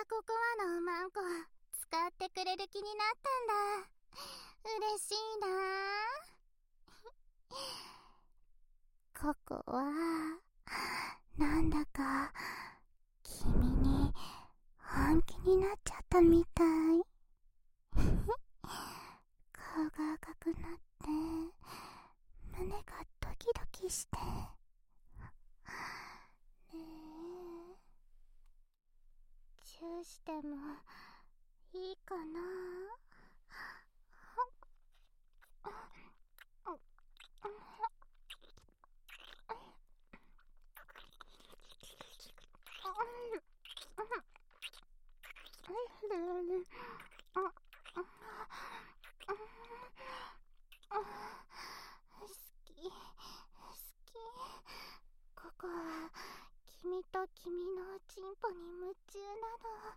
ココアのおまんこ使ってくれる気になったんだ。嬉しいな。ココはなんだか君に本気になっちゃったみたい。顔が赤くなって胸がドキドキしてねえ、チューしてもいいかな。ココは君と君のチンポに夢中なの。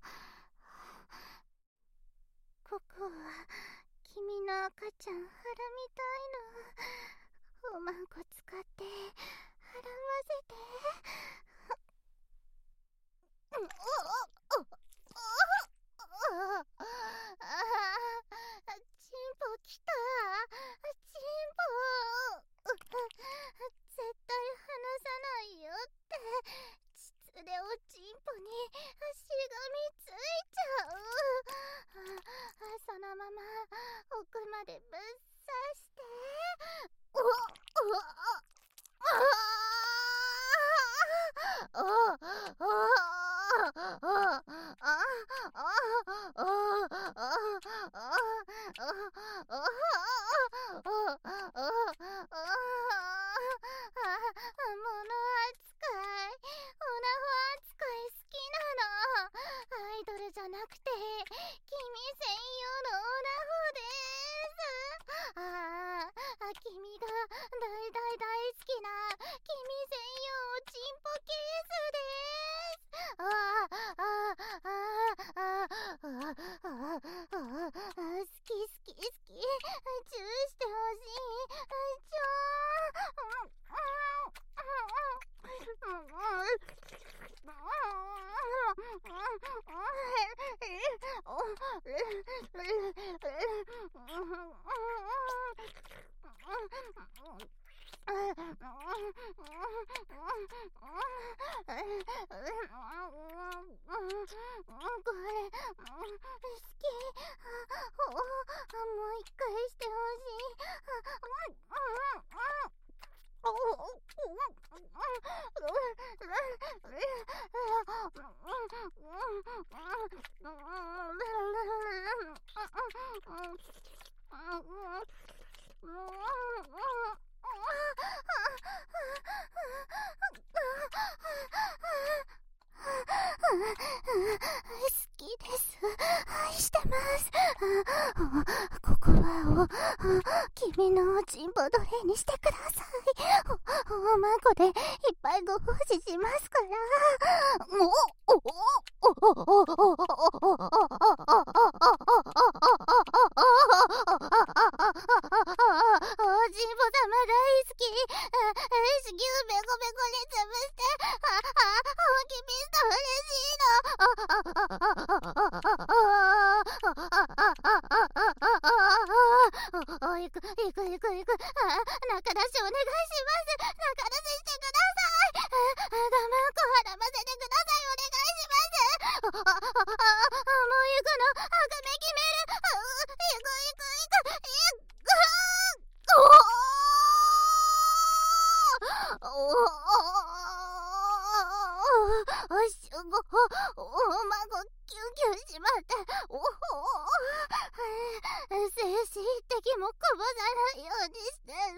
ココは君の赤ちゃん腹みたいの。おまんこ使って腹ませて。チンポきた。チンポ絶対離さないよって。膣でおチンポにしがみついちゃう。そのまま奥までぶっ刺して。アイドルじゃなくて君専用のオナホです。君が大大大好きな君専用チンポケースです。好き好き好き。チューしてほしい。ちこれ好き。もう一回してほしい。好きです。愛してます。ここは君のチンポ奴隷にしてください。おまんこでいっぱいご奉仕しますから。チンポ様大好き。子宮ベコベコに潰して本気ピスト嬉しいの。行く。中出しお願いします。中出ししてください。ダマンコ払ませてください。お願いします。もう行くの。赤目決める。行く。おまごキュンキュンしまった。精子一滴もこぼさないようにしてる。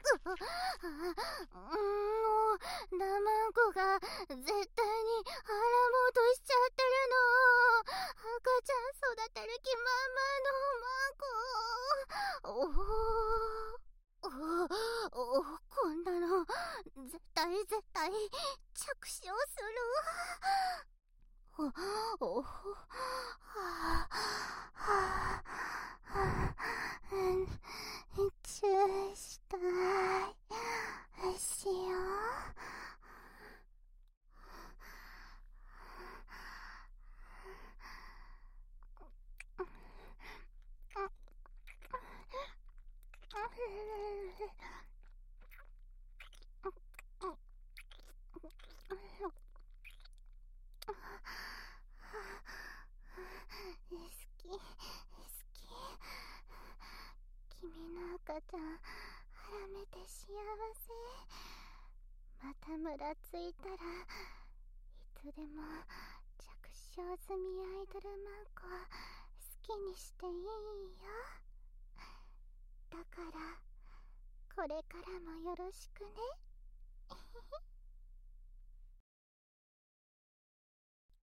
もうダマンコが絶対に腹もとしちゃってるの。赤ちゃん育てる気満々のおまんこ。こんなの絶対着手する。チューしたい。しよう。 ちゃん腹めて幸せ。またムラついたらいつでも着床済みアイドルマンコ好きにしていいよ。だからこれからもよろしくね。